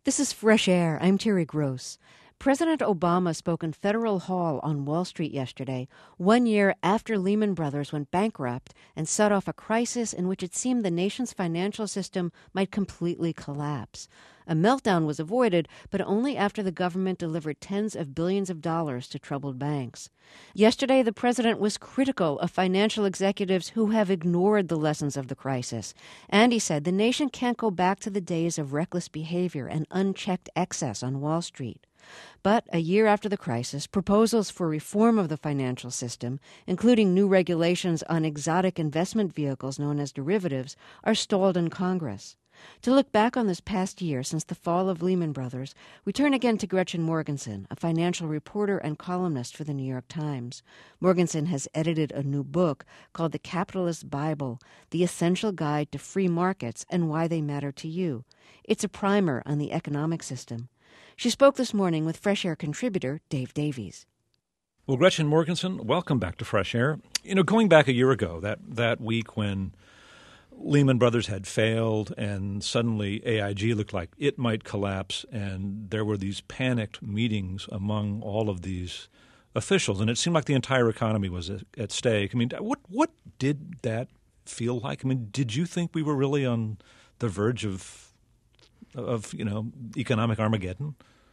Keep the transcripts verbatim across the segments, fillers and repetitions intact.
This is Fresh Air. I'm Terry Gross. President Obama spoke in Federal Hall on Wall Street yesterday, one year after Lehman Brothers went bankrupt and set off a crisis in which it seemed the nation's financial system might completely collapse. A meltdown was avoided, but only after the government delivered tens of billions of dollars to troubled banks. Yesterday, the president was critical of financial executives who have ignored the lessons of the crisis. And he said the nation can't go back to the days of reckless behavior and unchecked excess on Wall Street. But a year after the crisis, proposals for reform of the financial system, including new regulations on exotic investment vehicles known as derivatives, are stalled in Congress. To look back on this past year since the fall of Lehman Brothers, we turn again to Gretchen Morgenson, a financial reporter and columnist for the New York Times. Morgenson has edited a new book called The Capitalist Bible, The Essential Guide to Free Markets and Why They Matter to You. It's a primer on the economic system. She spoke this morning with Fresh Air contributor Dave Davies. Well, Gretchen Morgenson, welcome back to Fresh Air. You know, going back a year ago, that, that week when Lehman Brothers had failed and suddenly A I G looked like it might collapse, and there were these panicked meetings among all of these officials, and it seemed like the entire economy was at, at stake. I mean, what what did that feel like? I mean, did you think we were really on the verge of of, you know, economic Armageddon?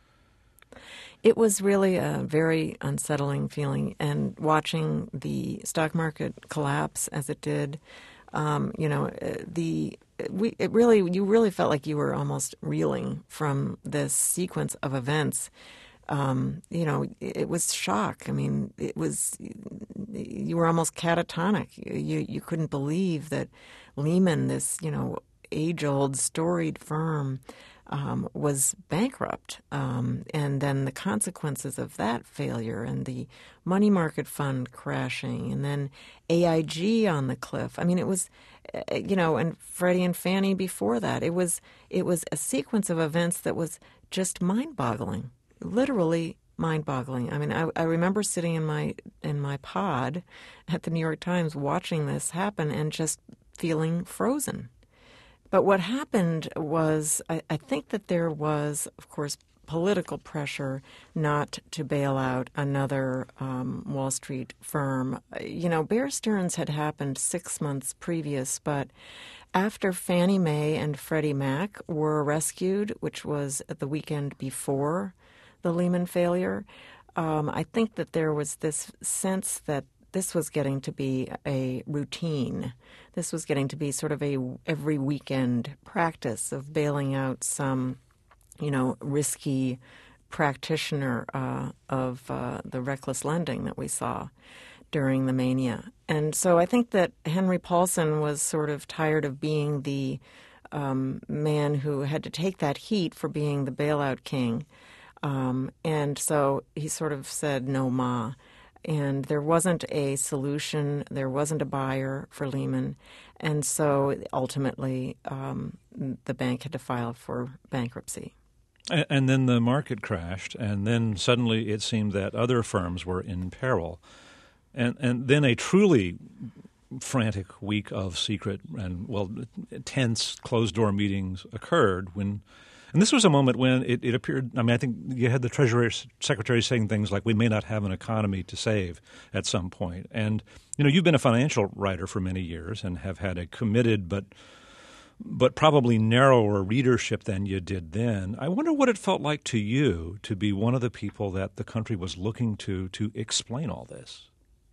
It was really a very unsettling feeling, and watching the stock market collapse as it did, um, you know, the we it really you really felt like you were almost reeling from this sequence of events. Um, you know, it, it was shock. I mean, it was you were almost catatonic. You you couldn't believe that Lehman, this you know age-old storied firm, Um, was bankrupt, um, and then the consequences of that failure, and the money market fund crashing, and then A I G on the cliff. I mean, it was, you know, and Freddie and Fannie before that. It was it was a sequence of events that was just mind-boggling, literally mind-boggling. I mean, I, I remember sitting in my in my pod at the New York Times watching this happen and just feeling frozen. But what happened was, I, I think that there was, of course, political pressure not to bail out another um, Wall Street firm. You know, Bear Stearns had happened six months previous, but after Fannie Mae and Freddie Mac were rescued, which was the weekend before the Lehman failure, um, I think that there was this sense that this was getting to be a routine. This was getting to be sort of a every weekend practice of bailing out some, you know, risky practitioner uh, of uh, the reckless lending that we saw during the mania. And so I think that Henry Paulson was sort of tired of being the um, man who had to take that heat for being the bailout king. Um, and so he sort of said, no ma. And there wasn't a solution. There wasn't a buyer for Lehman. And so ultimately, um, the bank had to file for bankruptcy. And, and then the market crashed, and then suddenly it seemed that other firms were in peril. And, and then a truly frantic week of secret and, well, tense closed-door meetings occurred when – and this was a moment when it, it appeared – I mean, I think you had the Treasury Secretary saying things like, we may not have an economy to save at some point. And, you know, you've been a financial writer for many years and have had a committed but but probably narrower readership than you did then. I wonder what it felt like to you to be one of the people that the country was looking to to explain all this.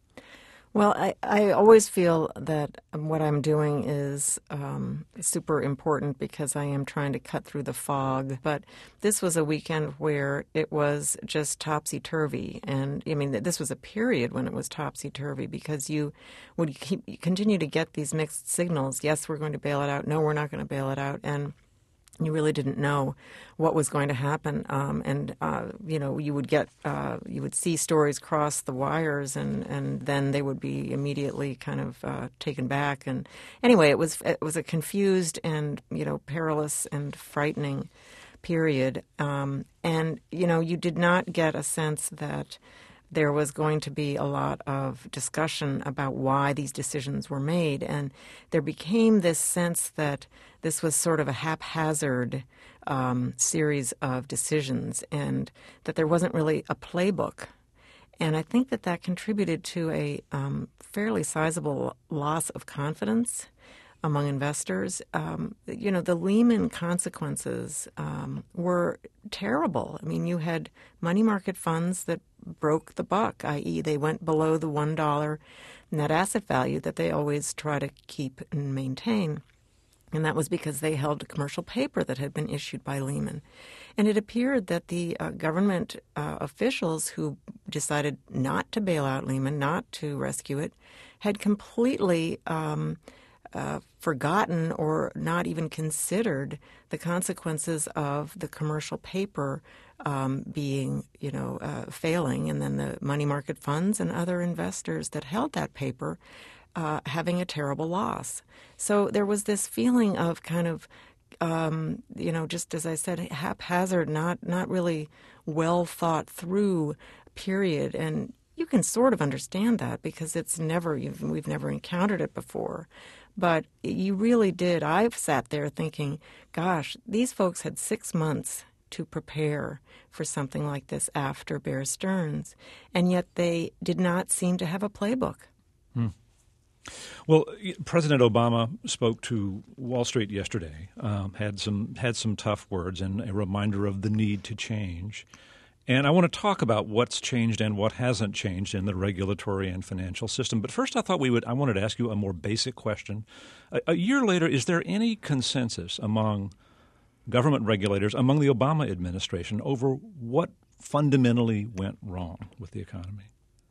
Well, I, I always feel that what I'm doing is um, super important because I am trying to cut through the fog. But this was a weekend where it was just topsy-turvy. And, I mean, this was a period when it was topsy-turvy because you would keep, continue to get these mixed signals. Yes, we're going to bail it out. No, we're not going to bail it out. And you really didn't know what was going to happen, um, and uh, you know you would get uh, you would see stories cross the wires, and, and then they would be immediately kind of uh, taken back. And anyway, it was it was a confused and you know perilous and frightening period, um, and you know you did not get a sense that there was going to be a lot of discussion about why these decisions were made. And there became this sense that this was sort of a haphazard um, series of decisions and that there wasn't really a playbook. And I think that that contributed to a um, fairly sizable loss of confidence among investors. Um, you know, the Lehman consequences um, were terrible. I mean, you had money market funds that broke the buck, that is they went below the one dollar net asset value that they always try to keep and maintain. And that was because they held commercial paper that had been issued by Lehman. And it appeared that the uh, government uh, officials who decided not to bail out Lehman, not to rescue it, had completely um, uh, forgotten or not even considered the consequences of the commercial paper um, being, you know, uh, failing, and then the money market funds and other investors that held that paper Uh, having a terrible loss. So there was this feeling of kind of, um, you know, just as I said, haphazard, not not really well thought through period. And you can sort of understand that because it's never, you've, we've never encountered it before. But you really did. I've sat there thinking, gosh, these folks had six months to prepare for something like this after Bear Stearns, and yet they did not seem to have a playbook. Hmm. Well, President Obama spoke to Wall Street yesterday, um, had some had some tough words and a reminder of the need to change. And I want to talk about what's changed and what hasn't changed in the regulatory and financial system. But first, I thought we would I wanted to ask you a more basic question. A, a year later, is there any consensus among government regulators, among the Obama administration, over what fundamentally went wrong with the economy?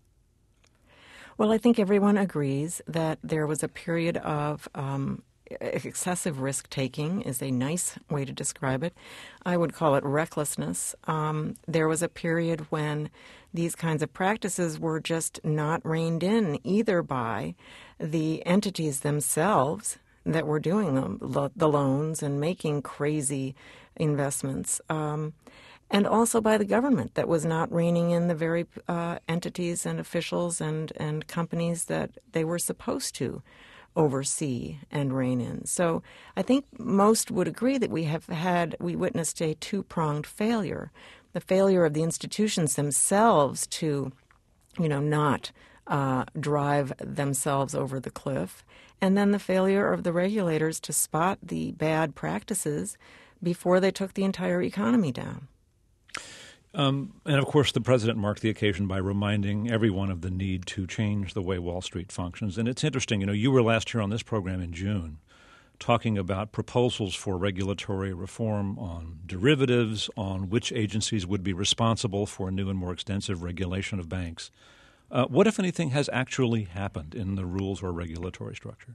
Well, I think everyone agrees that there was a period of um, excessive risk-taking is a nice way to describe it. I would call it recklessness. Um, there was a period when these kinds of practices were just not reined in either by the entities themselves that were doing them, the loans and making crazy investments, um, and also by the government that was not reining in the very uh, entities and officials and, and companies that they were supposed to oversee and rein in. So I think most would agree that we have had, we witnessed a two-pronged failure. The failure of the institutions themselves to, you know, not uh, drive themselves over the cliff, and then the failure of the regulators to spot the bad practices before they took the entire economy down. Um, and, of course, the president marked the occasion by reminding everyone of the need to change the way Wall Street functions. And it's interesting, you know, you were last year on this program in June talking about proposals for regulatory reform on derivatives, on which agencies would be responsible for new and more extensive regulation of banks. Uh, what, if anything, has actually happened in the rules or regulatory structure?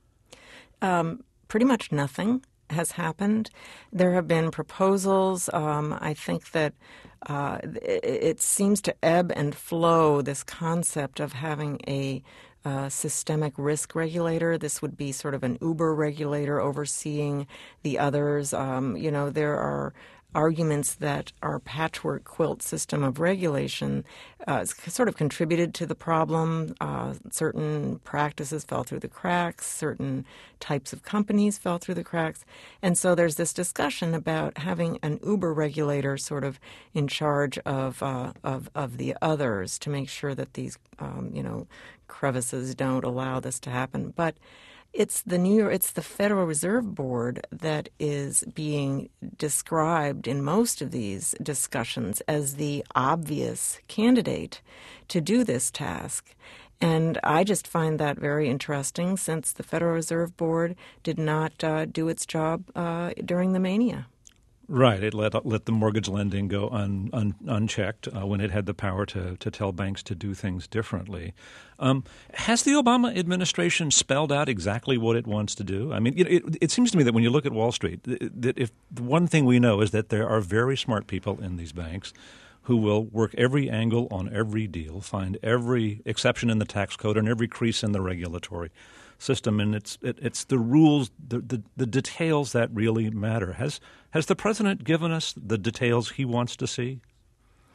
Um, pretty much nothing has happened. There have been proposals. Um, I think that uh, it, it seems to ebb and flow, this concept of having a uh, systemic risk regulator. This would be sort of an Uber regulator overseeing the others. Um, you know, there are arguments that our patchwork quilt system of regulation uh, sort of contributed to the problem. Uh, certain practices fell through the cracks. Certain types of companies fell through the cracks. And so there's this discussion about having an Uber regulator sort of in charge of uh, of, of the others to make sure that these, um, you know, crevices don't allow this to happen. But It's the New York, it's the Federal Reserve Board that is being described in most of these discussions as the obvious candidate to do this task. And I just find that very interesting, since the Federal Reserve Board did not uh, do its job uh, during the mania. Right. It let let the mortgage lending go un, un, unchecked uh, when it had the power to, to tell banks to do things differently. Um, has the Obama administration spelled out exactly what it wants to do? I mean, it, it, it seems to me that when you look at Wall Street, that if the one thing we know is that there are very smart people in these banks who will work every angle on every deal, find every exception in the tax code and every crease in the regulatory system, and it's it, it's the rules, the, the the details that really matter. Has has the president given us the details he wants to see?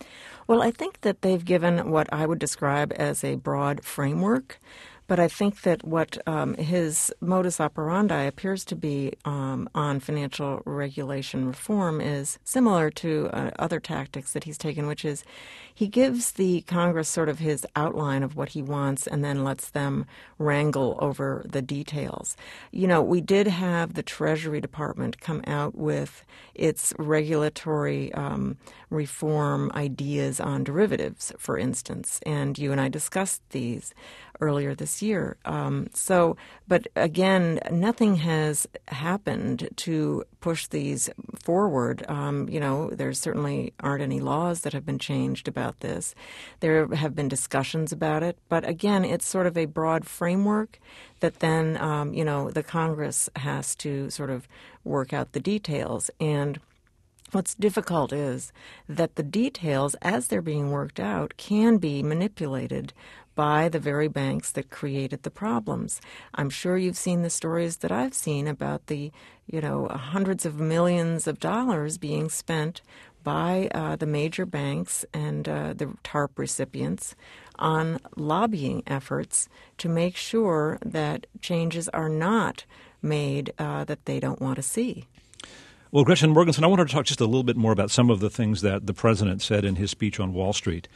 Well, I think that they've given what I would describe as a broad framework. But I think that what um, his modus operandi appears to be um, on financial regulation reform is similar to uh, other tactics that he's taken, which is he gives the Congress sort of his outline of what he wants and then lets them wrangle over the details. You know, we did have the Treasury Department come out with its regulatory um, reform ideas on derivatives, for instance, and you and I discussed these earlier this year. Um, so, but again, nothing has happened to push these forward. Um, you know, there certainly aren't any laws that have been changed about this. There have been discussions about it, but again, it's sort of a broad framework that then, um, you know, the Congress has to sort of work out the details. And what's difficult is that the details, as they're being worked out, can be manipulated by the very banks that created the problems. I'm sure you've seen the stories that I've seen about the, you know, hundreds of millions of dollars being spent by uh, the major banks and uh, the TARP recipients on lobbying efforts to make sure that changes are not made uh, that they don't want to see. Well, Gretchen Morgenson, I wanted to talk just a little bit more about some of the things that the president said in his speech on Wall Street.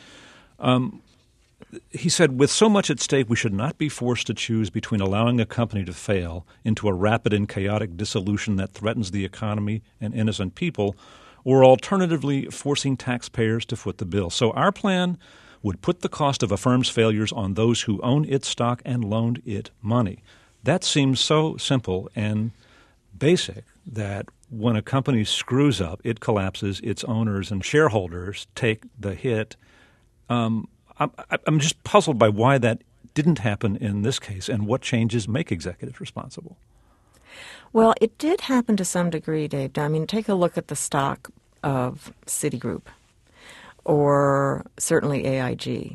Um, He said, with so much at stake, we should not be forced to choose between allowing a company to fail into a rapid and chaotic dissolution that threatens the economy and innocent people, or alternatively forcing taxpayers to foot the bill. So our plan would put the cost of a firm's failures on those who own its stock and loaned it money. That seems so simple and basic that when a company screws up, it collapses, its owners and shareholders take the hit. Um, I'm just puzzled by why that didn't happen in this case and what changes make executives responsible. Well, it did happen to some degree, Dave. I mean, take a look at the stock of Citigroup or certainly A I G.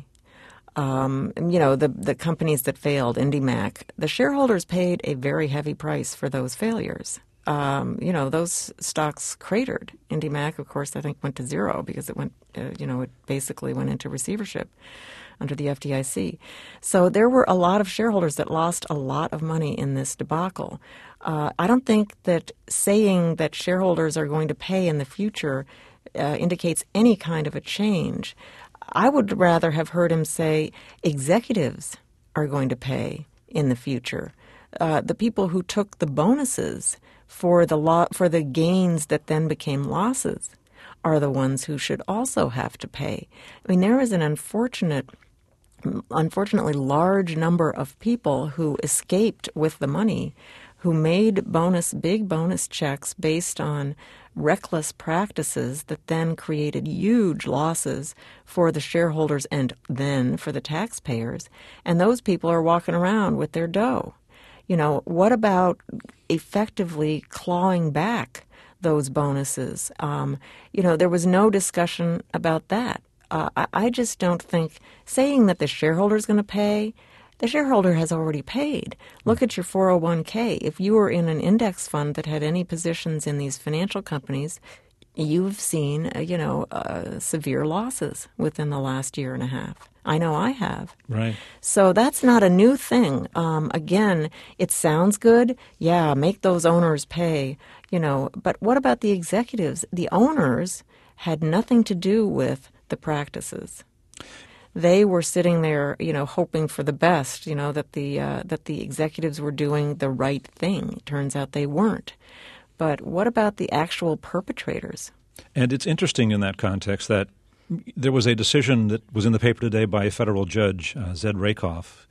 Um, you know, the, the companies that failed, IndyMac, the shareholders paid a very heavy price for those failures. Um, you know, those stocks cratered. IndyMac, of course, I think went to zero because it went, uh, you know, it basically went into receivership under the F D I C. So there were a lot of shareholders that lost a lot of money in this debacle. Uh, I don't think that saying that shareholders are going to pay in the future uh, indicates any kind of a change. I would rather have heard him say executives are going to pay in the future. Uh, the people who took the bonuses for the lo- for the gains that then became losses are the ones who should also have to pay. I mean, there is an unfortunate, unfortunately large number of people who escaped with the money, who made bonus, big bonus checks based on reckless practices that then created huge losses for the shareholders and then for the taxpayers. And those people are walking around with their dough. You know, what about effectively clawing back those bonuses? Um, you know, there was no discussion about that. Uh, I, I just don't think saying that the shareholder is going to pay, the shareholder has already paid. Look at your four oh one k. If you were in an index fund that had any positions in these financial companies, you've seen, uh, you know, uh, severe losses within the last year and a half. I know I have. Right. So that's not a new thing. Um, again, it sounds good. Yeah, make those owners pay, you know. But what about the executives? The owners had nothing to do with the practices. They were sitting there, you know, hoping for the best, you know, that the uh, that the executives were doing the right thing. It turns out they weren't. But what about the actual perpetrators? And it's interesting in that context that there was a decision that was in the paper today by a federal judge, uh, Zed Rakoff,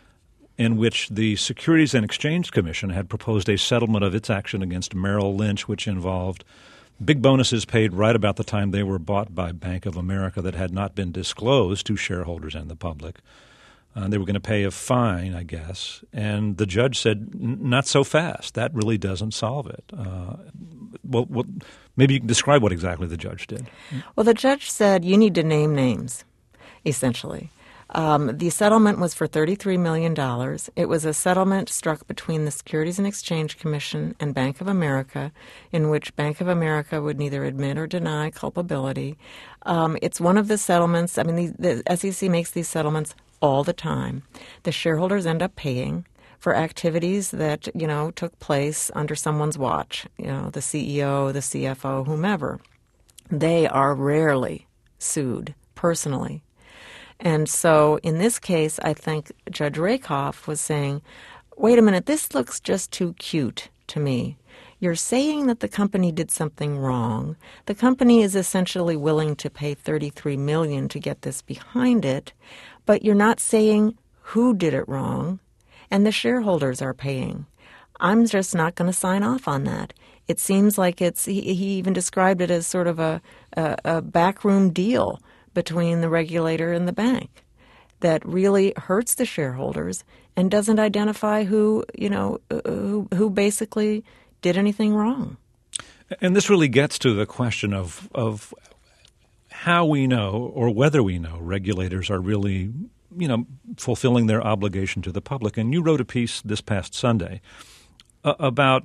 in which the Securities and Exchange Commission had proposed a settlement of its action against Merrill Lynch, which involved big bonuses paid right about the time they were bought by Bank of America that had not been disclosed to shareholders and the public. Uh, they were going to pay a fine, I guess. And the judge said, not so fast. That really doesn't solve it. Uh, well, well, maybe you can describe what exactly the judge did. Well, the judge said you need to name names, essentially. Um, the settlement was for thirty-three million dollars. It was a settlement struck between the Securities and Exchange Commission and Bank of America, in which Bank of America would neither admit or deny culpability. Um, it's one of the settlements, I mean, the, the S E C makes these settlements all the time. The shareholders end up paying for activities that, you know, took place under someone's watch, you know, the C E O, the C F O, whomever. They are rarely sued personally. And so in this case, I think Judge Rakoff was saying, wait a minute, this looks just too cute to me. You're saying that the company did something wrong. The company is essentially willing to pay thirty-three million dollars to get this behind it, but you're not saying who did it wrong, and the shareholders are paying. I'm just not going to sign off on that. It seems like it's, he, he even described it as sort of a, a, a backroom deal between the regulator and the bank that really hurts the shareholders and doesn't identify who, you know, who, who basically did anything wrong. And this really gets to the question of of how we know or whether we know regulators are really, you know, fulfilling their obligation to the public. And you wrote a piece this past Sunday uh, about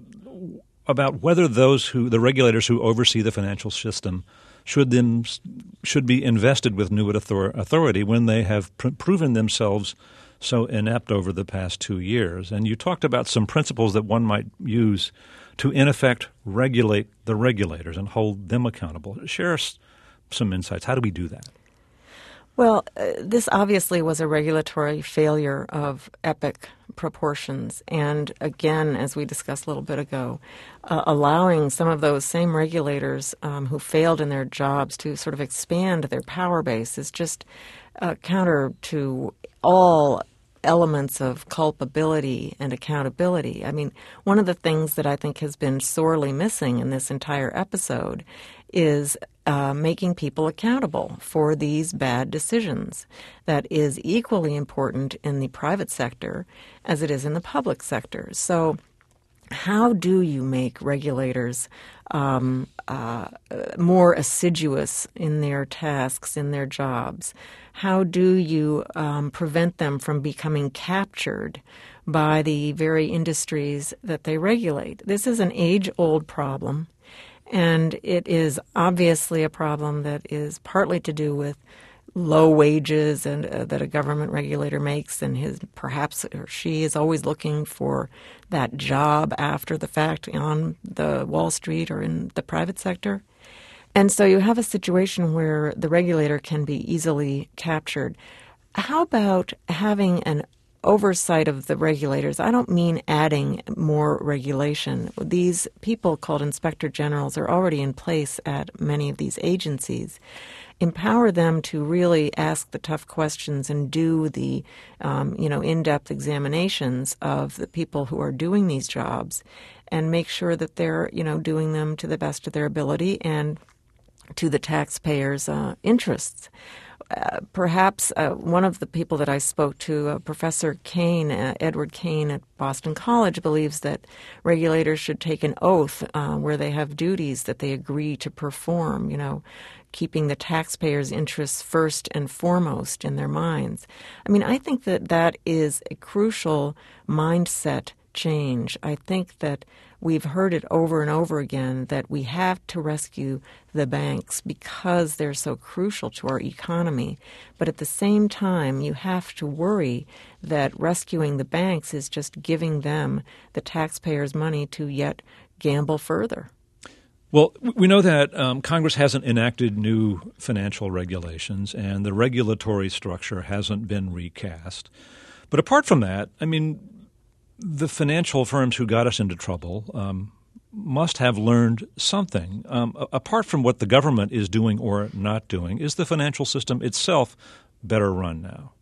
about whether those who the regulators who oversee the financial system should then should be invested with new authority when they have pr- proven themselves so inept over the past two years. And you talked about some principles that one might use to, in effect, regulate the regulators and hold them accountable. Share us some insights. How do we do that? Well, uh, this obviously was a regulatory failure of epic proportions. And again, as we discussed a little bit ago, uh, allowing some of those same regulators um, who failed in their jobs to sort of expand their power base is just uh, counter to all elements of culpability and accountability. I mean, one of the things that I think has been sorely missing in this entire episode is uh, making people accountable for these bad decisions. That is equally important in the private sector as it is in the public sector. So how do you make regulators um, uh, more assiduous in their tasks, in their jobs? How do you um, prevent them from becoming captured by the very industries that they regulate? This is an age-old problem, and it is obviously a problem that is partly to do with low wages and uh, that a government regulator makes, and his perhaps or she is always looking for that job after the fact on the Wall Street or in the private sector. And so you have a situation where the regulator can be easily captured. How about having an oversight of the regulators? I don't mean adding more regulation. These people called inspector generals are already in place at many of these agencies. Empower them to really ask the tough questions and do the, um, you know, in-depth examinations of the people who are doing these jobs, and make sure that they're, you know, doing them to the best of their ability and to the taxpayers' uh, interests. Uh, perhaps uh, one of the people that I spoke to, uh, Professor Kane, uh, Edward Kane at Boston College, believes that regulators should take an oath uh, where they have duties that they agree to perform, you know, keeping the taxpayers' interests first and foremost in their minds. I mean, I think that that is a crucial mindset change. I think that we've heard it over and over again that we have to rescue the banks because they're so crucial to our economy. But at the same time, you have to worry that rescuing the banks is just giving them the taxpayers' money to yet gamble further. Well, we know that um, Congress hasn't enacted new financial regulations and the regulatory structure hasn't been recast. But apart from that, I mean, the financial firms who got us into trouble um, must have learned something. Um, apart from what the government is doing or not doing, is the financial system itself better run now?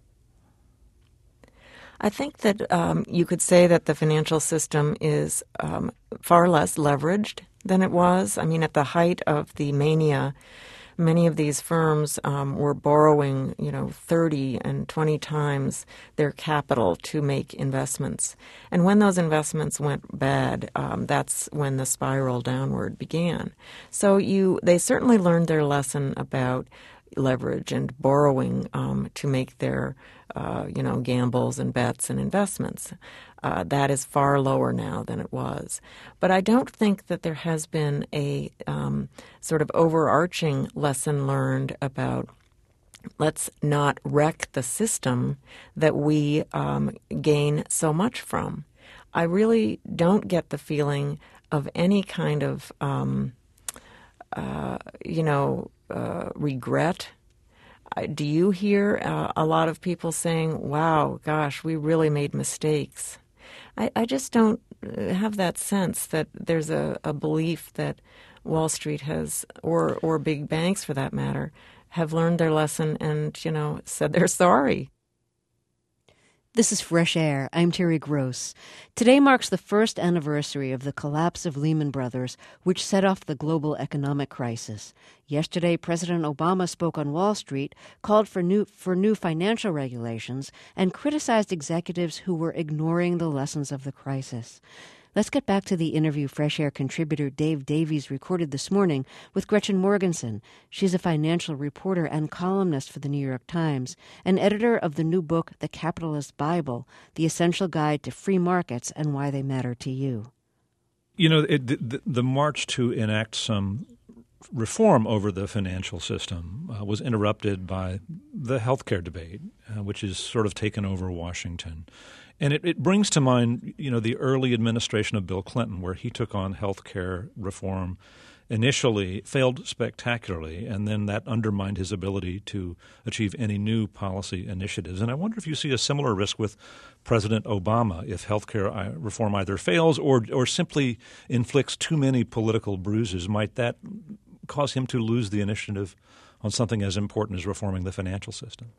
I think that um, you could say that the financial system is um, far less leveraged than it was. I mean, at the height of the mania, many of these firms um, were borrowing, you know, thirty and twenty times their capital to make investments. And when those investments went bad, um, that's when the spiral downward began. So you, they certainly learned their lesson about leverage and borrowing um, to make their, uh, you know, gambles and bets and investments. Uh, that is far lower now than it was. But I don't think that there has been a um, sort of overarching lesson learned about let's not wreck the system that we um, gain so much from. I really don't get the feeling of any kind of, um, uh, you know, uh, regret. Uh, do you hear uh, a lot of people saying, wow, gosh, we really made mistakes? I, I just don't have that sense that there's a, a belief that Wall Street has, or or big banks for that matter, have learned their lesson and, you know, said they're sorry. This is Fresh Air. I'm Terry Gross. Today marks the first anniversary of the collapse of Lehman Brothers, which set off the global economic crisis. Yesterday, President Obama spoke on Wall Street, called for new for new financial regulations, and criticized executives who were ignoring the lessons of the crisis. Let's get back to the interview Fresh Air contributor Dave Davies recorded this morning with Gretchen Morgenson. She's a financial reporter and columnist for the New York Times, and editor of the new book, The Capitalist Bible, The Essential Guide to Free Markets and Why They Matter to You. You know, it, the, the march to enact some reform over the financial system uh, was interrupted by the healthcare debate, uh, which has sort of taken over Washington. And it, it brings to mind, you know, the early administration of Bill Clinton, where he took on health care reform, initially failed spectacularly, and then that undermined his ability to achieve any new policy initiatives. And I wonder if you see a similar risk with President Obama if health care reform either fails or, or simply inflicts too many political bruises. Might that cause him to lose the initiative on something as important as reforming the financial system?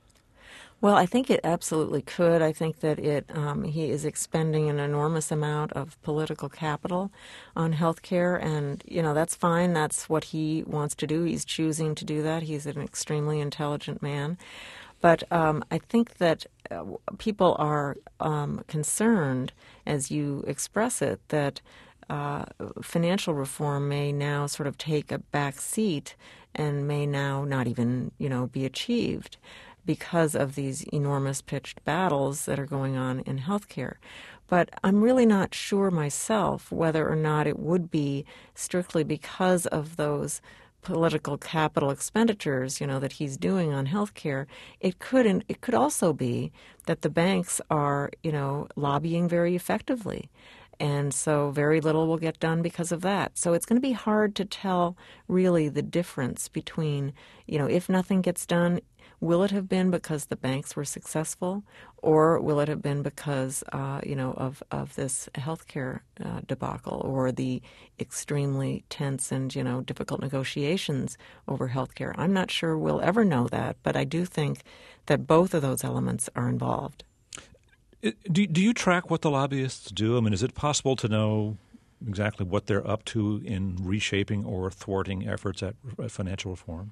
Well, I think it absolutely could. I think that it um, he is expending an enormous amount of political capital on health care, and, you know, that's fine. That's what he wants to do. He's choosing to do that. He's an extremely intelligent man. But um, I think that uh, people are um, concerned, as you express it, that uh, financial reform may now sort of take a back seat and may now not even, you know, be achieved, because of these enormous pitched battles that are going on in healthcare. But I'm really not sure myself whether or not it would be strictly because of those political capital expenditures, you know, that he's doing on healthcare. It could, it could also be that the banks are, you know, lobbying very effectively. And so very little will get done because of that. So it's going to be hard to tell really the difference between, you know, if nothing gets done, will it have been because the banks were successful, or will it have been because, uh, you know, of, of this healthcare uh, debacle or the extremely tense and, you know, difficult negotiations over healthcare? I'm not sure we'll ever know that, but I do think that both of those elements are involved. Do, do you track what the lobbyists do? I mean, is it possible to know exactly what they're up to in reshaping or thwarting efforts at, at financial reform?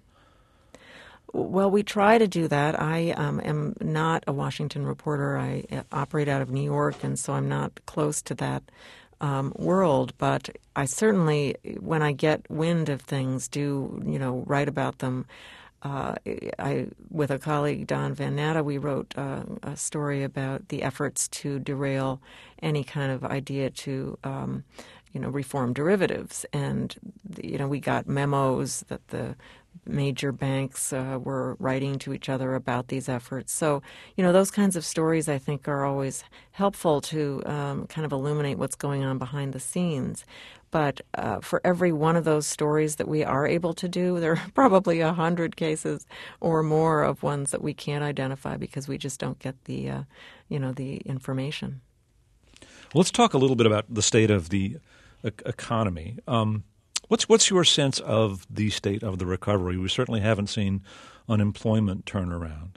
Well, we try to do that. I um, am not a Washington reporter. I operate out of New York, and so I'm not close to that um, world. But I certainly, when I get wind of things, do, you know, write about them. Uh, I, with a colleague, Don Van Natta, we wrote uh, a story about the efforts to derail any kind of idea to, um, you know, reform derivatives. And, you know, we got memos that the major banks uh, were writing to each other about these efforts. So, you know, those kinds of stories, I think, are always helpful to um, kind of illuminate what's going on behind the scenes. But uh, for every one of those stories that we are able to do, there are probably a hundred cases or more of ones that we can't identify because we just don't get the, uh, you know, the information. Well, let's talk a little bit about the state of the e- economy. Um, what's what's your sense of the state of the recovery? We certainly haven't seen unemployment turn around.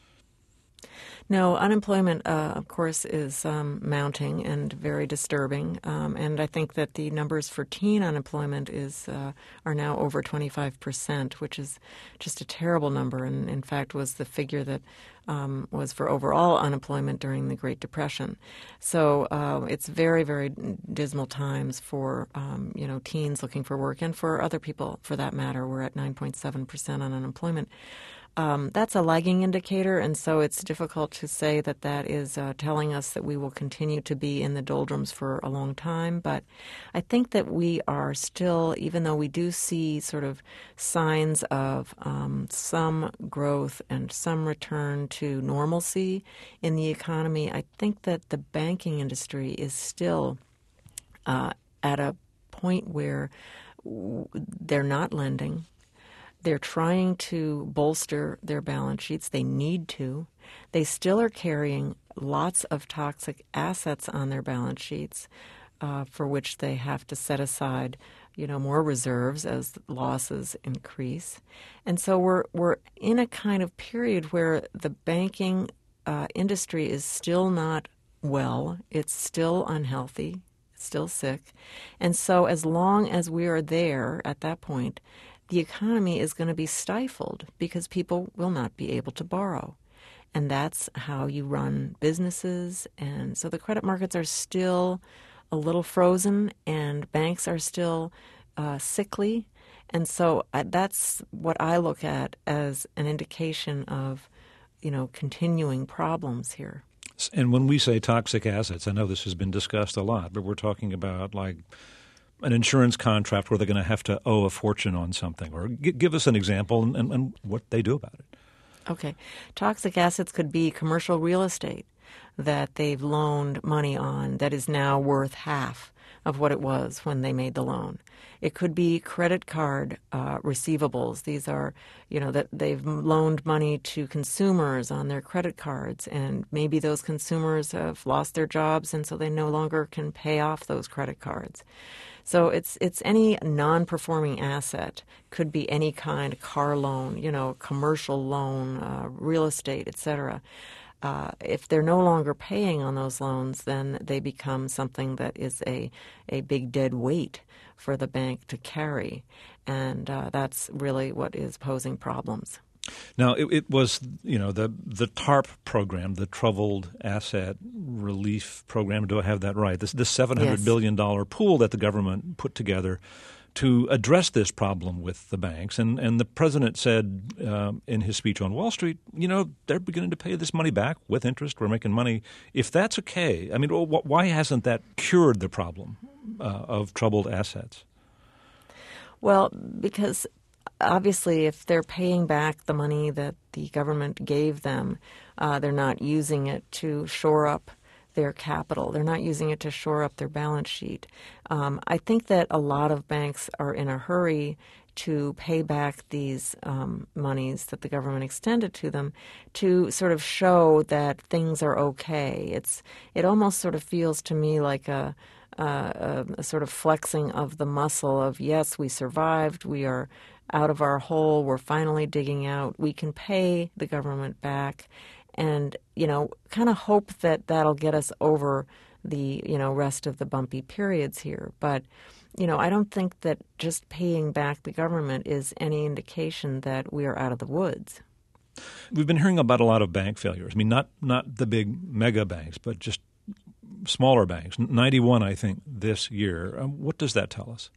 No, unemployment, uh, of course, is um, mounting and very disturbing. Um, and I think that the numbers for teen unemployment is uh, are now over twenty-five percent, which is just a terrible number. And in fact, was the figure that um, was for overall unemployment during the Great Depression. So uh, it's very, very dismal times for um, you know teens looking for work, and for other people, for that matter. We're at nine point seven percent on unemployment. Um, that's a lagging indicator, and so it's difficult to say that that is uh, telling us that we will continue to be in the doldrums for a long time. But I think that we are still, even though we do see sort of signs of um, some growth and some return to normalcy in the economy, I think that the banking industry is still uh, at a point where w- they're not lending. They're trying to bolster their balance sheets. They need to. They still are carrying lots of toxic assets on their balance sheets, uh, for which they have to set aside, you know, more reserves as losses increase. And so we're we're in a kind of period where the banking uh, industry is still not well. It's still unhealthy. It's still sick. And so as long as we are there at that point, the economy is going to be stifled because people will not be able to borrow. And that's how you run businesses. And so the credit markets are still a little frozen, and banks are still uh, sickly. And so uh, that's what I look at as an indication of, you know, continuing problems here. And when we say toxic assets, I know this has been discussed a lot, but we're talking about like an insurance contract where they're going to have to owe a fortune on something. Or g- give us an example and, and, and what they do about it. Okay. Toxic assets could be commercial real estate that they've loaned money on that is now worth half of what it was when they made the loan. It could be credit card uh, receivables. These are, you know, that they've loaned money to consumers on their credit cards, and maybe those consumers have lost their jobs, and so they no longer can pay off those credit cards. So it's it's any non-performing asset. Could be any kind, car loan, you know, commercial loan, uh, real estate, et cetera. Uh, if they're no longer paying on those loans, then they become something that is a, a big dead weight for the bank to carry. And uh, that's really what is posing problems. Now, it, it was, you know, the the TARP program, the Troubled Asset Relief Program. Do I have that right? This this seven hundred Yes. billion dollars pool that the government put together to address this problem with the banks. And, and the president said um, in his speech on Wall Street, you know, they're beginning to pay this money back with interest. We're making money. If that's okay, I mean, why hasn't that cured the problem uh, of troubled assets? Well, because obviously if they're paying back the money that the government gave them, uh, they're not using it to shore up their capital. They're not using it to shore up their balance sheet. Um, I think that a lot of banks are in a hurry to pay back these um, monies that the government extended to them to sort of show that things are okay. It's it almost sort of feels to me like a, a, a, a sort of flexing of the muscle of, yes, we survived, we are out of our hole, we're finally digging out, we can pay the government back. And, you know, kind of hope that that'll get us over the, you know, rest of the bumpy periods here. But, you know, I don't think that just paying back the government is any indication that we are out of the woods. We've been hearing about a lot of bank failures. I mean, not not the big mega banks, but just smaller banks. ninety-one, I think, this year. Um, what does that tell us?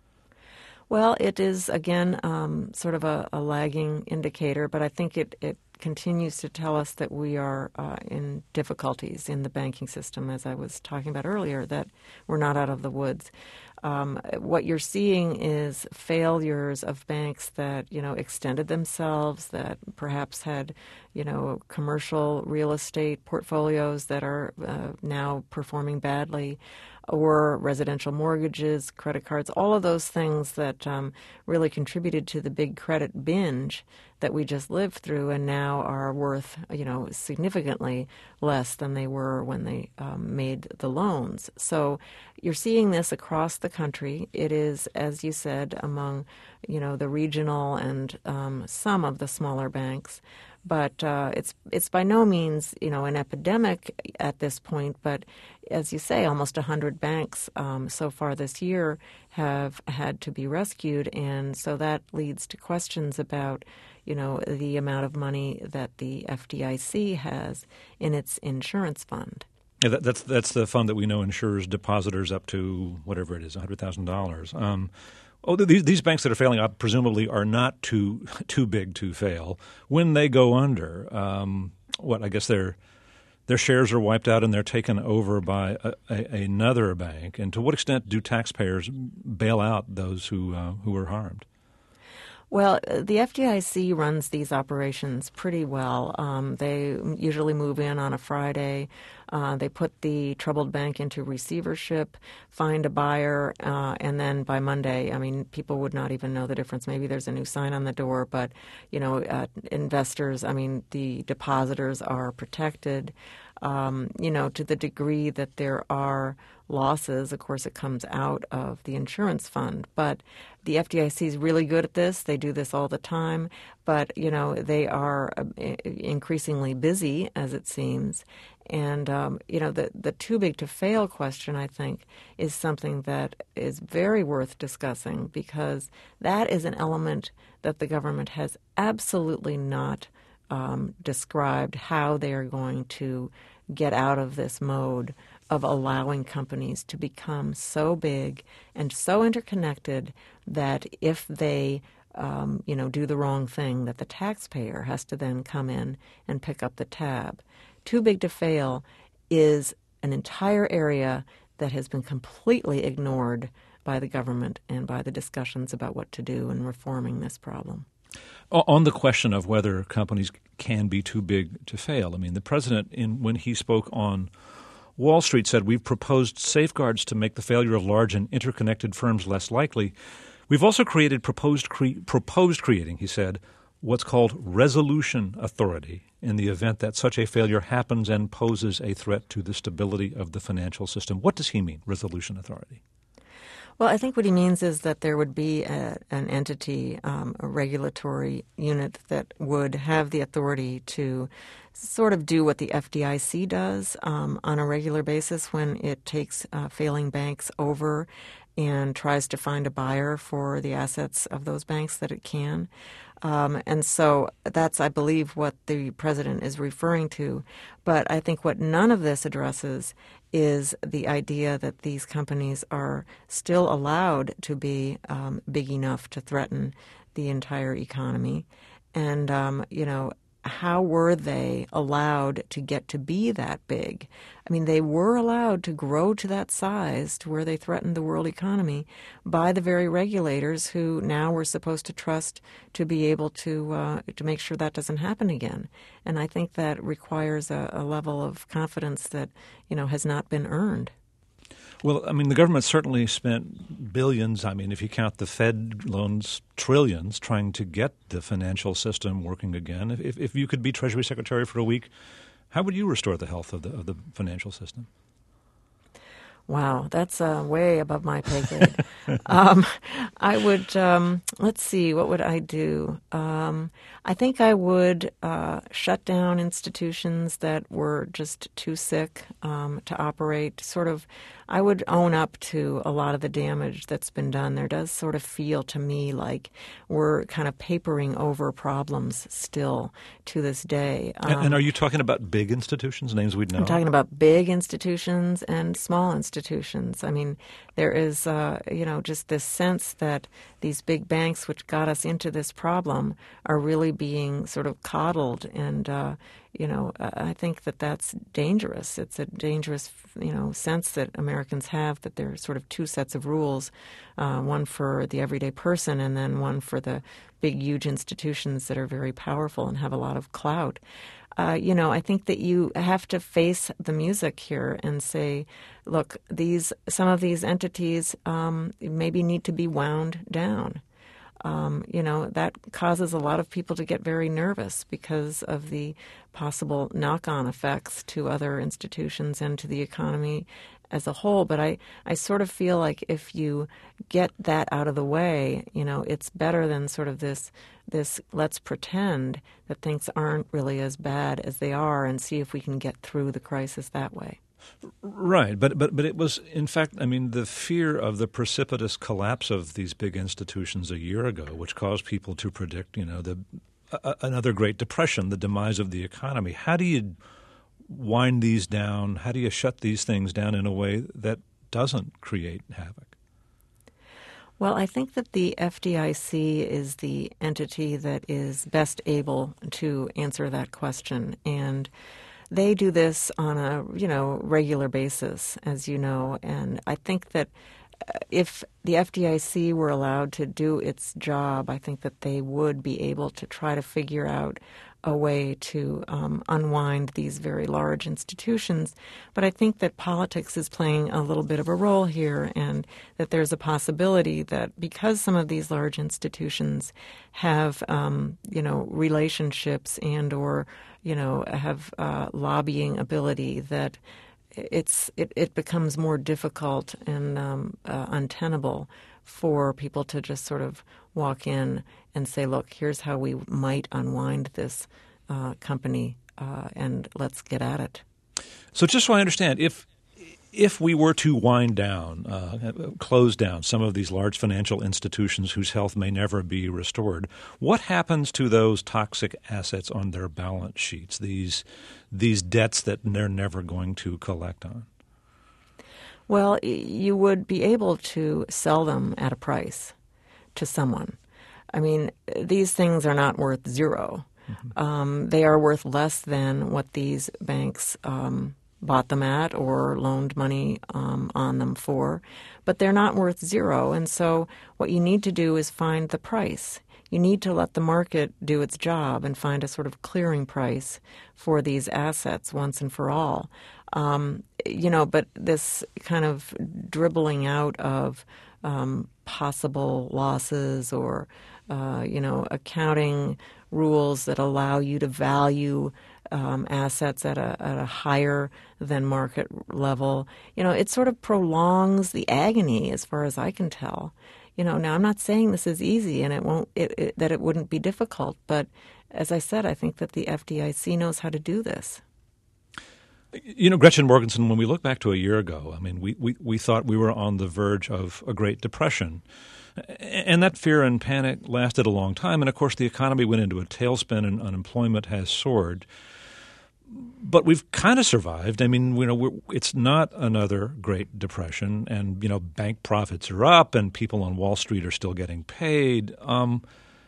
Well, it is, again, um, sort of a, a lagging indicator, but I think it, it continues to tell us that we are uh, in difficulties in the banking system, as I was talking about earlier, that we're not out of the woods. Um, what you're seeing is failures of banks that, you know, extended themselves, that perhaps had, you know, commercial real estate portfolios that are uh, now performing badly, or residential mortgages, credit cards, all of those things that um, really contributed to the big credit binge that we just lived through and now are worth, you know, significantly less than they were when they um, made the loans. So you're seeing this across the country. It is, as you said, among, you know, the regional and um, some of the smaller banks. But uh, it's it's by no means, you know, an epidemic at this point. But as you say, almost one hundred banks um, so far this year have had to be rescued, and so that leads to questions about, you know, the amount of money that the F D I C has in its insurance fund. Yeah, that, that's that's the fund that we know insures depositors up to whatever it is, one hundred thousand dollars. Um, oh, these these banks that are failing, uh, presumably, are not too too big to fail. When they go under, um, what I guess their their shares are wiped out and they're taken over by a, a, another bank. And to what extent do taxpayers bail out those who uh, who are harmed? Well, the F D I C runs these operations pretty well. Um, they usually move in on a Friday. Uh, they put the troubled bank into receivership, find a buyer, uh, and then by Monday, I mean, people would not even know the difference. Maybe there's a new sign on the door, but, you know, uh, investors, I mean, the depositors are protected. Um, you know, to the degree that there are losses, of course, it comes out of the insurance fund. But the F D I C is really good at this. They do this all the time. But, you know, they are uh, increasingly busy, as it seems. And, um, you know, the, the too big to fail question, I think, is something that is very worth discussing, because that is an element that the government has absolutely not um, described how they are going to get out of this mode of allowing companies to become so big and so interconnected that if they um, you know, do the wrong thing, that the taxpayer has to then come in and pick up the tab. Too big to fail is an entire area that has been completely ignored by the government and by the discussions about what to do in reforming this problem. On the question of whether companies can be too big to fail, I mean, the president, in when he spoke on Wall Street, said we've proposed safeguards to make the failure of large and interconnected firms less likely. We've also created proposed cre- proposed creating, he said, what's called resolution authority in the event that such a failure happens and poses a threat to the stability of the financial system. What does he mean, resolution authority? Well, I think what he means is that there would be a, an entity, um, a regulatory unit that would have the authority to sort of do what the F D I C does um, on a regular basis when it takes uh, failing banks over and tries to find a buyer for the assets of those banks that it can. Um, and so that's, I believe, what the president is referring to. But I think what none of this addresses is the idea that these companies are still allowed to be um, big enough to threaten the entire economy. And, um, you know, how were they allowed to get to be that big? I mean, they were allowed to grow to that size to where they threatened the world economy by the very regulators who now we're supposed to trust to be able to uh, to make sure that doesn't happen again. And I think that requires a, a level of confidence that, you know, has not been earned. Well, I mean, the government certainly spent billions, I mean, if you count the Fed loans, trillions, trying to get the financial system working again. If, if you could be Treasury Secretary for a week, how would you restore the health of the, of the financial system? Wow, that's uh, way above my pay grade. um, I would, um, let's see, what would I do? Um, I think I would uh, shut down institutions that were just too sick um, to operate. Sort of, I would own up to a lot of the damage that's been done. There does sort of feel to me like we're kind of papering over problems still to this day. Um, and, and are you talking about big institutions, names we'd know? I'm talking about big institutions and small institutions. I mean, there is, uh, you know, just this sense that these big banks, which got us into this problem, are really being sort of coddled. And, uh, you know, I think that that's dangerous. It's a dangerous, you know, sense that Americans have that there are sort of two sets of rules, uh, one for the everyday person and then one for the big, huge institutions that are very powerful and have a lot of clout. Uh, you know, I think that you have to face the music here and say, look, these some of these entities um, maybe need to be wound down. Um, you know, that causes a lot of people to get very nervous because of the possible knock-on effects to other institutions and to the economy as a whole. But I, I sort of feel like if you get that out of the way, you know, it's better than sort of this this let's pretend that things aren't really as bad as they are and see if we can get through the crisis that way. Right, but but but it was, in fact, I mean, the fear of the precipitous collapse of these big institutions a year ago, which caused people to predict, you know, the uh, another Great Depression, the demise of the economy. How do you wind these down? How do you shut these things down in a way that doesn't create havoc? Well, I think that the F D I C is the entity that is best able to answer that question, and they do this on a, you know, regular basis, as you know, and I think that if the F D I C were allowed to do its job, I think that they would be able to try to figure out a way to um, unwind these very large institutions. But I think that politics is playing a little bit of a role here, and that there's a possibility that because some of these large institutions have, um, you know, relationships and or, you know, have uh, lobbying ability, that it's it, it becomes more difficult and um, uh, untenable for people to just sort of walk in and say, look, here's how we might unwind this uh, company, uh, and let's get at it. So just so I understand, if if we were to wind down, uh, close down some of these large financial institutions whose health may never be restored, what happens to those toxic assets on their balance sheets, these these debts that they're never going to collect on? Well, you would be able to sell them at a price to someone. I mean, these things are not worth zero. Mm-hmm. Um, they are worth less than what these banks um, bought them at or loaned money um, on them for, but they're not worth zero. And so what you need to do is find the price. You need to let the market do its job and find a sort of clearing price for these assets once and for all. Um, you know, but this kind of dribbling out of um, possible losses or, uh, you know, accounting rules that allow you to value um, assets at a, at a higher than market level, you know, it sort of prolongs the agony as far as I can tell. You know, now I'm not saying this is easy and it won't it, it, that it wouldn't be difficult, but as I said, I think that the F D I C knows how to do this. You know, Gretchen Morgenson, when we look back to a year ago, I mean, we, we, we thought we were on the verge of a Great Depression. And that fear and panic lasted a long time. And, of course, the economy went into a tailspin and unemployment has soared. But we've kind of survived. I mean, you know, we're, it's not another Great Depression. And, you know, bank profits are up and people on Wall Street are still getting paid. Um,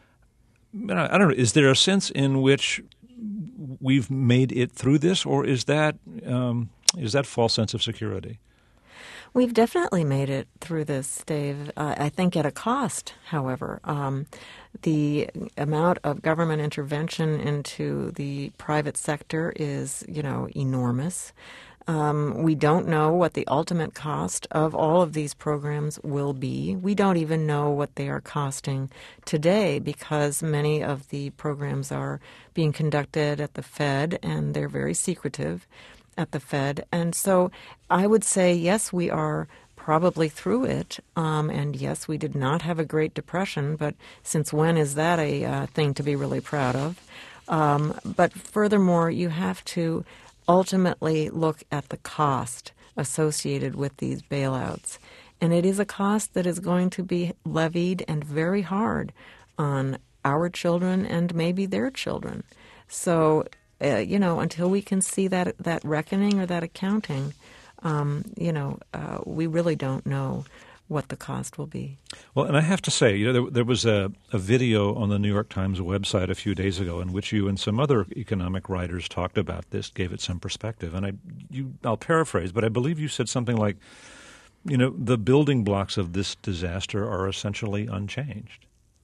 I don't know. Is there a sense in which we've made it through this, or is that um, is that false sense of security? We've definitely made it through this, Dave. Uh, I think at a cost, however. Um, the amount of government intervention into the private sector is, you know, enormous. Um, we don't know what the ultimate cost of all of these programs will be. We don't even know what they are costing today because many of the programs are being conducted at the Fed and they're very secretive at the Fed. And so I would say, yes, we are probably through it. Um, and yes, we did not have a Great Depression, but since when is that a uh, thing to be really proud of? Um, but furthermore, you have to ultimately look at the cost associated with these bailouts. And it is a cost that is going to be levied and very hard on our children and maybe their children. So, uh, you know, until we can see that that reckoning or that accounting, um, you know, uh, we really don't know what the cost will be. Well, and I have to say, you know, there, there was a, a video on the New York Times website a few days ago in which you and some other economic writers talked about this, gave it some perspective. And I, you, I'll paraphrase, but I believe you said something like, you know, the building blocks of this disaster are essentially unchanged.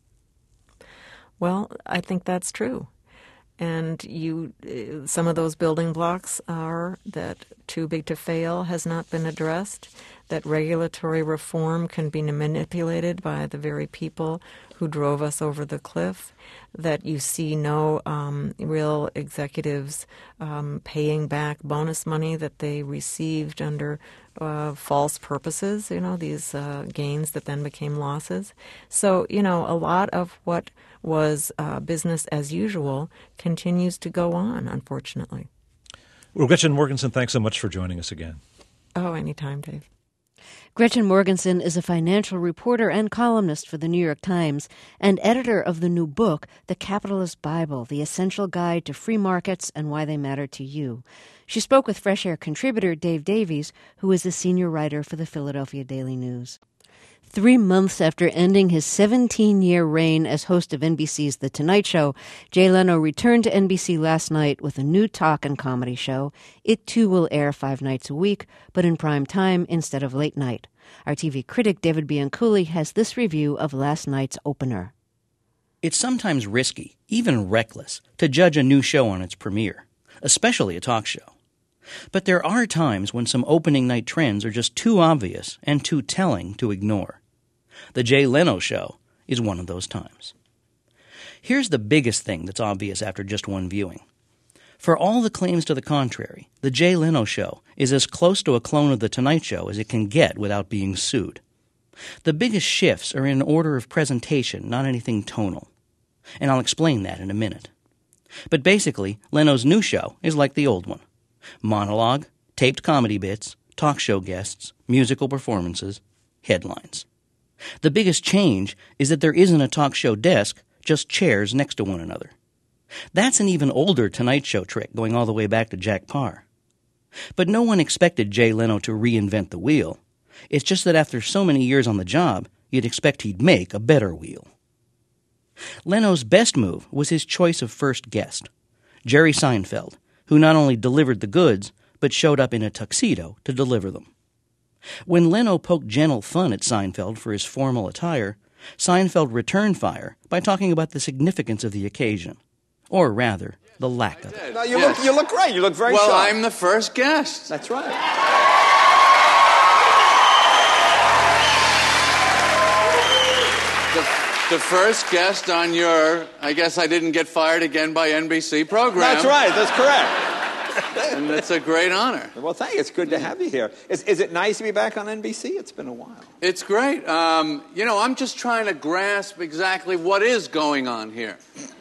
Well, I think that's true. And you, some of those building blocks are that too big to fail has not been addressed, that regulatory reform can be manipulated by the very people who who drove us over the cliff, that you see no um, real executives um, paying back bonus money that they received under uh, false purposes, you know, these uh, gains that then became losses. So, you know, a lot of what was uh, business as usual continues to go on, unfortunately. Well, Gretchen Morgenson, thanks so much for joining us again. Oh, anytime, Dave. Gretchen Morgenson is a financial reporter and columnist for the New York Times and editor of the new book, The Capitalist Bible, The Essential Guide to Free Markets and Why They Matter to You. She spoke with Fresh Air contributor Dave Davies, who is a senior writer for the Philadelphia Daily News. Three months after ending his seventeen-year reign as host of N B C's The Tonight Show, Jay Leno returned to N B C last night with a new talk and comedy show. It, too, will air five nights a week, but in prime time instead of late night. Our T V critic David Bianculli has this review of last night's opener. It's sometimes risky, even reckless, to judge a new show on its premiere, especially a talk show. But there are times when some opening night trends are just too obvious and too telling to ignore. The Jay Leno Show is one of those times. Here's the biggest thing that's obvious after just one viewing. For all the claims to the contrary, The Jay Leno Show is as close to a clone of The Tonight Show as it can get without being sued. The biggest shifts are in order of presentation, not anything tonal. And I'll explain that in a minute. But basically, Leno's new show is like the old one. Monologue, taped comedy bits, talk show guests, musical performances, headlines. The biggest change is that there isn't a talk show desk, just chairs next to one another. That's an even older Tonight Show trick going all the way back to Jack Paar. But no one expected Jay Leno to reinvent the wheel. It's just that after so many years on the job, you'd expect he'd make a better wheel. Leno's best move was his choice of first guest, Jerry Seinfeld, who not only delivered the goods, but showed up in a tuxedo to deliver them. When Leno poked gentle fun at Seinfeld for his formal attire, Seinfeld returned fire by talking about the significance of the occasion, or rather, the lack of it. No, you, yes. look, you look great. You look very well, sharp. Well, I'm the first guest. That's right. The, the first guest on your, I guess I didn't get fired again by N B C program. That's right. That's correct. And it's a great honor. Well, thank you. It's good to have you here. Is, is it nice to be back on N B C? It's been a while. It's great. Um, you know, I'm just trying to grasp exactly what is going on here.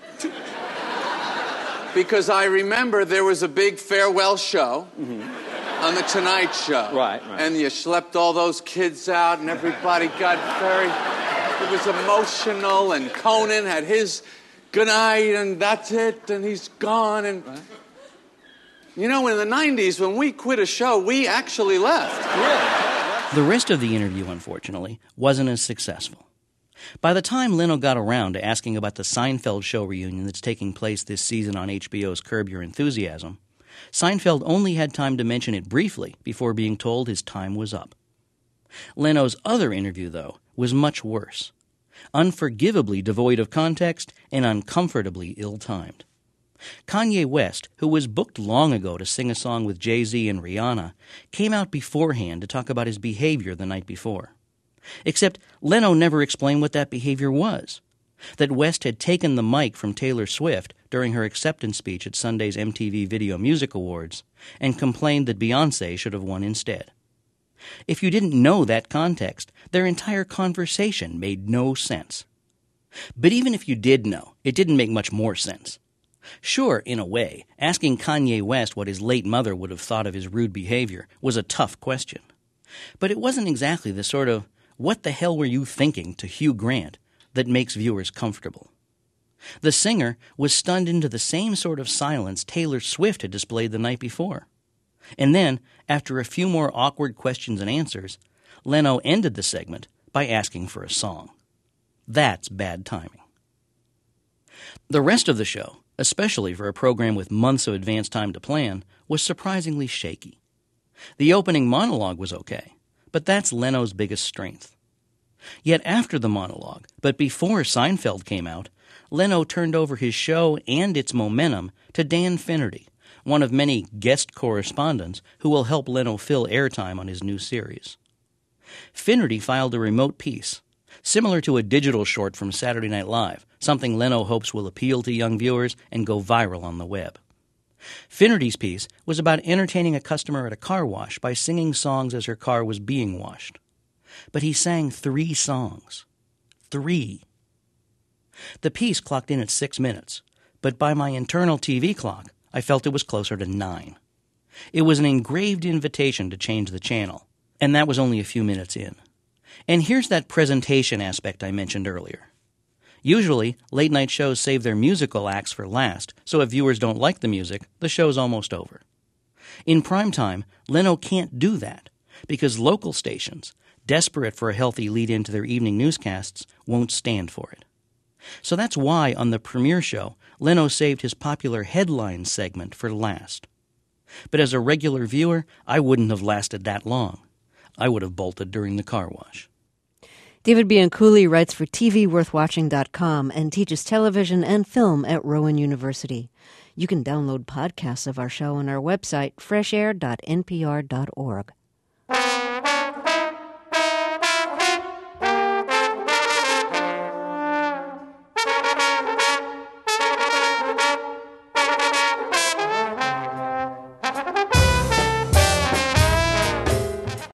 Because I remember there was a big farewell show mm-hmm. on The Tonight Show. Right, right. And you schlepped all those kids out, and everybody got very... It was emotional, and Conan had his good night, and that's it, and he's gone, and... Right. You know, in the nineties, when we quit a show, we actually left. Yeah. The rest of the interview, unfortunately, wasn't as successful. By the time Leno got around to asking about the Seinfeld show reunion that's taking place this season on H B O's Curb Your Enthusiasm, Seinfeld only had time to mention it briefly before being told his time was up. Leno's other interview, though, was much worse. Unforgivably devoid of context and uncomfortably ill-timed. Kanye West, who was booked long ago to sing a song with Jay-Z and Rihanna, came out beforehand to talk about his behavior the night before. Except Leno never explained what that behavior was. That West had taken the mic from Taylor Swift during her acceptance speech at Sunday's M T V Video Music Awards and complained that Beyoncé should have won instead. If you didn't know that context, their entire conversation made no sense. But even if you did know, it didn't make much more sense. Sure, in a way, asking Kanye West what his late mother would have thought of his rude behavior was a tough question. But it wasn't exactly the sort of, what the hell were you thinking to Hugh Grant that makes viewers comfortable. The singer was stunned into the same sort of silence Taylor Swift had displayed the night before. And then, after a few more awkward questions and answers, Leno ended the segment by asking for a song. That's bad timing. The rest of the show, especially for a program with months of advance time to plan, was surprisingly shaky. The opening monologue was okay, but that's Leno's biggest strength. Yet after the monologue, but before Seinfeld came out, Leno turned over his show and its momentum to Dan Finnerty, one of many guest correspondents who will help Leno fill airtime on his new series. Finnerty filed a remote piece, Similar to a digital short from Saturday Night Live, something Leno hopes will appeal to young viewers and go viral on the web. Finnerty's piece was about entertaining a customer at a car wash by singing songs as her car was being washed. But he sang three songs. Three. The piece clocked in at six minutes, but by my internal T V clock, I felt it was closer to nine. It was an engraved invitation to change the channel, and that was only a few minutes in. And here's that presentation aspect I mentioned earlier. Usually, late-night shows save their musical acts for last, so if viewers don't like the music, the show's almost over. In prime time, Leno can't do that, because local stations, desperate for a healthy lead-in to their evening newscasts, won't stand for it. So that's why, on the premiere show, Leno saved his popular headlines segment for last. But as a regular viewer, I wouldn't have lasted that long. I would have bolted during the car wash. David Bianculli writes for T V worth watching dot com and teaches television and film at Rowan University. You can download podcasts of our show on our website, fresh air dot n p r dot org.